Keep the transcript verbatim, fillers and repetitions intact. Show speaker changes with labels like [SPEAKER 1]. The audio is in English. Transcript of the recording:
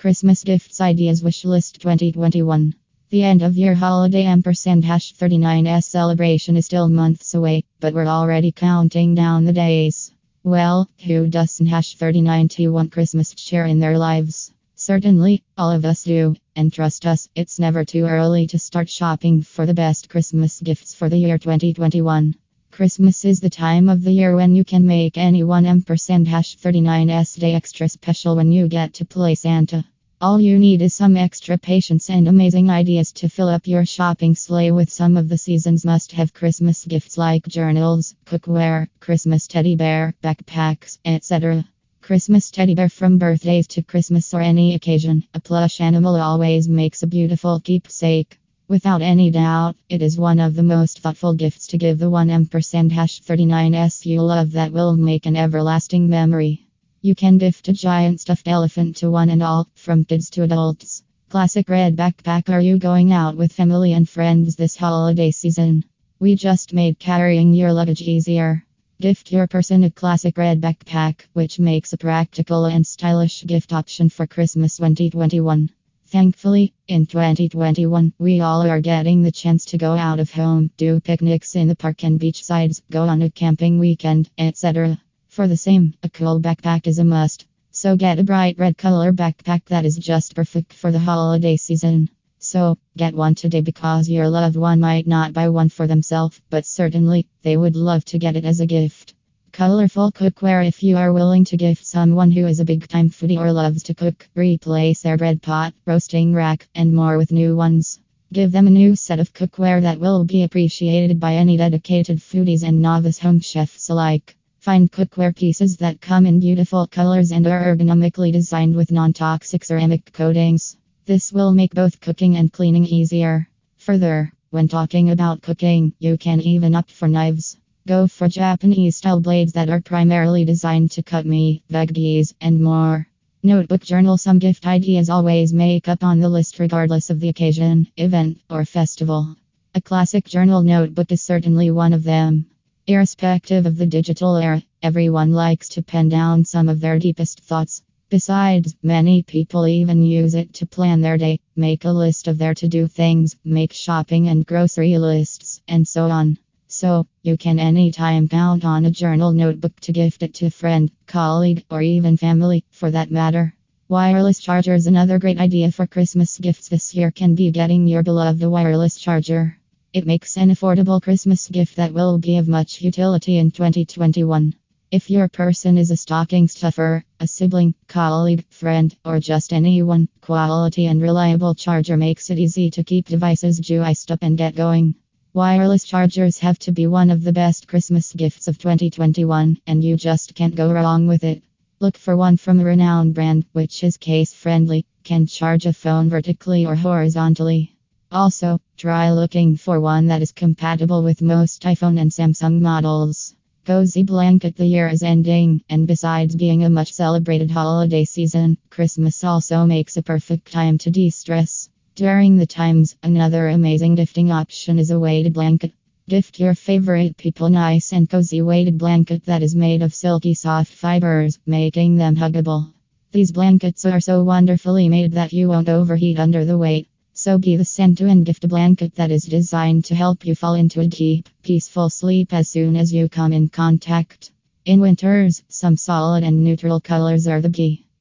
[SPEAKER 1] Christmas Gifts Ideas Wishlist twenty twenty-one. The end of year holiday ampersand hash thirty-nine S celebration is still months away, but we're already counting down the days. Well, who doesn't hash thirty-nine to want Christmas cheer in their lives? Certainly, all of us do, and trust us, it's never too early to start shopping for the best Christmas gifts for the year twenty twenty-one. Christmas is the time of the year when you can make any one ampersand hash thirty-nine S day extra special when you get to play Santa. All you need is some extra patience and amazing ideas to fill up your shopping sleigh with some of the season's must-have Christmas gifts like journals, cookware, Christmas teddy bear, backpacks, et cetera. Christmas teddy bear. From birthdays to Christmas or any occasion, a plush animal always makes a beautiful keepsake. Without any doubt, it is one of the most thoughtful gifts to give the one ampersand hash thirty-nine S you love that will make an everlasting memory. You can gift a giant stuffed elephant to one and all, from kids to adults. Classic red backpack. Are you going out with family and friends this holiday season? We just made carrying your luggage easier. Gift your person a classic red backpack, which makes a practical and stylish gift option for Christmas twenty twenty-one. Thankfully, in twenty twenty-one, we all are getting the chance to go out of home, do picnics in the park and beach sides, go on a camping weekend, et cetera. For the same, a cool backpack is a must. So get a bright red color backpack that is just perfect for the holiday season. So, get one today because your loved one might not buy one for themselves, but certainly, they would love to get it as a gift. Colorful cookware. If you are willing to gift someone who is a big-time foodie or loves to cook, replace their bread pot, roasting rack, and more with new ones. Give them a new set of cookware that will be appreciated by any dedicated foodies and novice home chefs alike. Find cookware pieces that come in beautiful colors and are ergonomically designed with non-toxic ceramic coatings. This will make both cooking and cleaning easier. Further, when talking about cooking, you can even opt for knives. Go for Japanese-style blades that are primarily designed to cut meat, veggies, and more. Notebook journal. Some gift ideas always make up on the list regardless of the occasion, event, or festival. A classic journal notebook is certainly one of them. Irrespective of the digital era, everyone likes to pen down some of their deepest thoughts. Besides, many people even use it to plan their day, make a list of their to-do things, make shopping and grocery lists, and so on. So, you can anytime count on a journal notebook to gift it to a friend, colleague, or even family, for that matter. Wireless chargers. Another great idea for Christmas gifts this year can be getting your beloved a wireless charger. It makes an affordable Christmas gift that will be of much utility in twenty twenty-one. If your person is a stocking stuffer, a sibling, colleague, friend, or just anyone, quality and reliable charger makes it easy to keep devices juiced up and get going. Wireless chargers have to be one of the best Christmas gifts of twenty twenty-one, and you just can't go wrong with it. Look for one from a renowned brand, which is case-friendly, can charge a phone vertically or horizontally. Also, try looking for one that is compatible with most iPhone and Samsung models. Cozy blanket. The year is ending, and besides being a much celebrated holiday season, Christmas also makes a perfect time to de-stress. During the times, another amazing gifting option is a weighted blanket. Gift your favorite people nice and cozy weighted blanket that is made of silky soft fibers, making them huggable. These blankets are so wonderfully made that you won't overheat under the weight. So be the Santa and gift a blanket that is designed to help you fall into a deep, peaceful sleep as soon as you come in contact. In winters, some solid and neutral colors are the key.